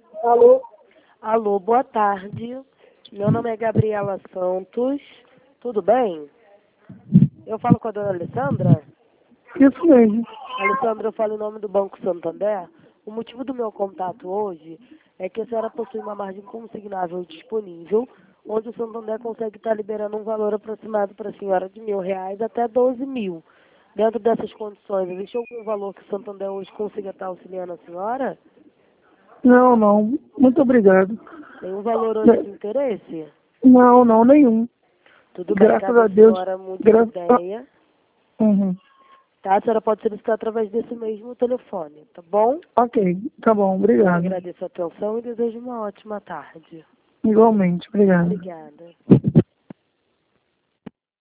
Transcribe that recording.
Alô? Alô, boa tarde. Meu nome é Gabriela Santos. Tudo bem? Eu falo com a dona Alessandra? Isso mesmo. Alessandra, eu falo em nome do Banco Santander. O motivo do meu contato hoje é que a senhora possui uma margem consignável disponível, onde o Santander consegue estar liberando um valor aproximado para a senhora de R$ 1.000 até 12.000. Dentro dessas condições, existe algum valor que o Santander hoje consiga estar auxiliando a senhora? Não, não. Muito obrigado. Tem um valor hoje de interesse? Não, não, nenhum. Tudo bem, Graças caso a a Deus. senhora mude de Graças a... ideia, Uhum. tá? A senhora pode solicitar através desse mesmo telefone, tá bom? Ok, tá bom, Eu obrigado. agradeço a atenção e desejo uma ótima tarde. Igualmente, obrigado. Obrigada.